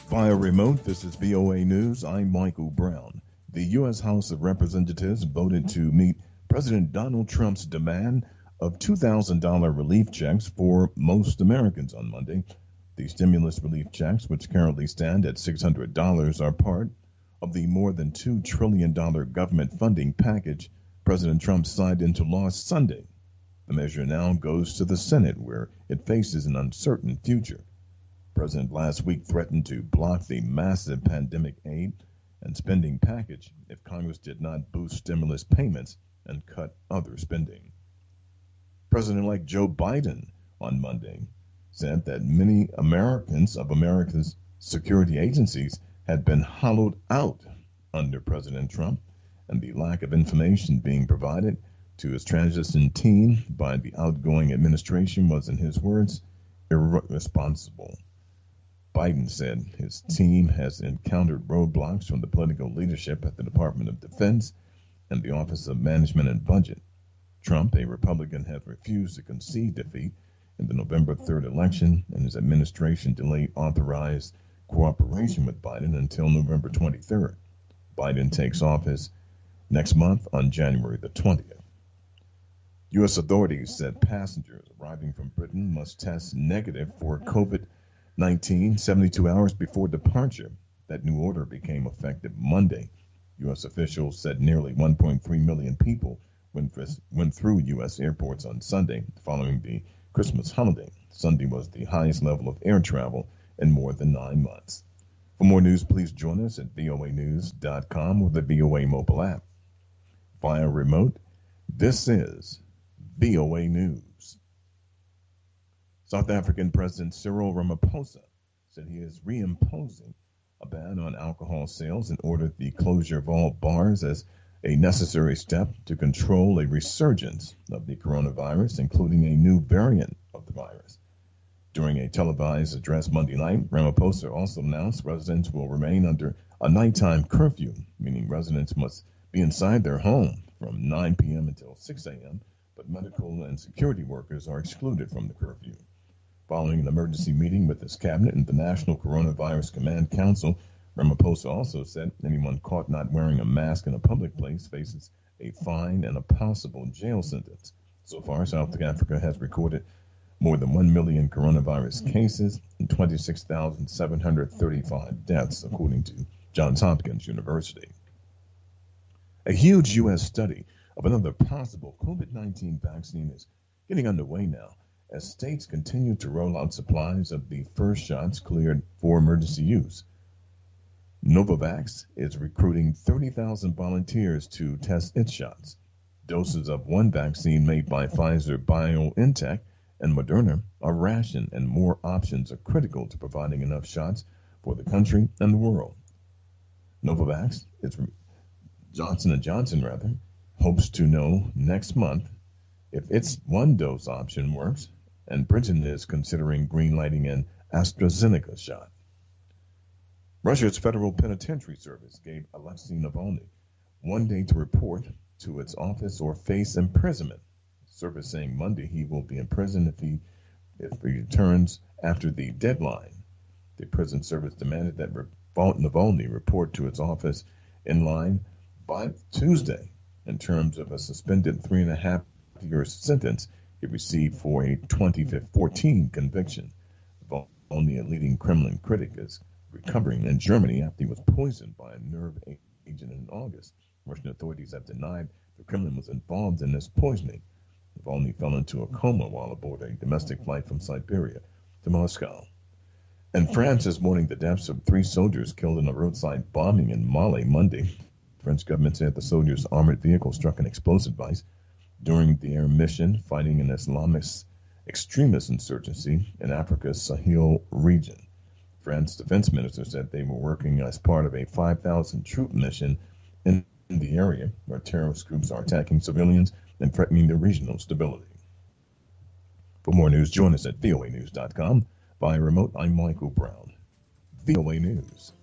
Via remote, this is VOA News. I'm Michael Brown. The U.S. House of Representatives voted to meet President Donald Trump's demand of $2,000 relief checks for most Americans on Monday. The stimulus relief checks, which currently stand at $600, are part of the more than $2 trillion government funding package President Trump signed into law Sunday. The measure now goes to the Senate, where it faces an uncertain future. The president last week threatened to block the massive pandemic aid and spending package if Congress did not boost stimulus payments and cut other spending. President-elect Joe Biden on Monday said that many of America's security agencies had been hollowed out under President Trump, and the lack of information being provided to his transition team by the outgoing administration was, in his words, irresponsible. Biden said his team has encountered roadblocks from the political leadership at the Department of Defense and the Office of Management and Budget. Trump, a Republican, has refused to concede defeat in the November 3rd election, and his administration delayed authorized cooperation with Biden until November 23rd. Biden takes office next month on January the 20th. U.S. authorities said passengers arriving from Britain must test negative for COVID-19 72 hours before departure. That new order became effective Monday. U.S. officials said nearly 1.3 million people went through U.S. airports on Sunday following the Christmas holiday. Sunday was the highest level of air travel in more than 9 months. For more news, please join us at voanews.com or the VOA mobile app. Via remote, this is VOA News. South African President Cyril Ramaphosa said he is reimposing a ban on alcohol sales and ordered the closure of all bars as a necessary step to control a resurgence of the coronavirus, including a new variant of the virus. During a televised address Monday night, Ramaphosa also announced residents will remain under a nighttime curfew, meaning residents must be inside their home from 9 p.m. until 6 a.m., but medical and security workers are excluded from the curfew. Following an emergency meeting with his cabinet and the National Coronavirus Command Council, Ramaphosa also said anyone caught not wearing a mask in a public place faces a fine and a possible jail sentence. So far, South Africa has recorded more than 1 million coronavirus cases and 26,735 deaths, according to Johns Hopkins University. A huge U.S. study of another possible COVID-19 vaccine is getting underway now as states continue to roll out supplies of the first shots cleared for emergency use. Novavax is recruiting 30,000 volunteers to test its shots. Doses of one vaccine made by Pfizer BioNTech and Moderna are rationed, and more options are critical to providing enough shots for the country and the world. Novavax, Johnson & Johnson, hopes to know next month if its one-dose option works, and Britain is considering greenlighting an AstraZeneca shot. Russia's Federal Penitentiary Service gave Alexei Navalny 1 day to report to its office or face imprisonment. The service saying Monday he will be in prison if he returns after the deadline. The prison service demanded that Navalny report to its office in line by Tuesday in terms of a suspended 3.5-year sentence he received for a 2014 conviction. Navalny, a leading Kremlin critic, is recovering in Germany after he was poisoned by a nerve agent in August. Russian authorities have denied the Kremlin was involved in this poisoning. Navalny fell into a coma while aboard a domestic flight from Siberia to Moscow. And France is mourning the deaths of 3 soldiers killed in a roadside bombing in Mali Monday. The French government said the soldiers' armored vehicle struck an explosive device during their mission fighting an Islamist extremist insurgency in Africa's Sahel region. France defense minister said they were working as part of a 5,000 troop mission in the area where terrorist groups are attacking civilians and threatening their regional stability. For more news, join us at voanews.com. Via remote, I'm Michael Brown. VOA News.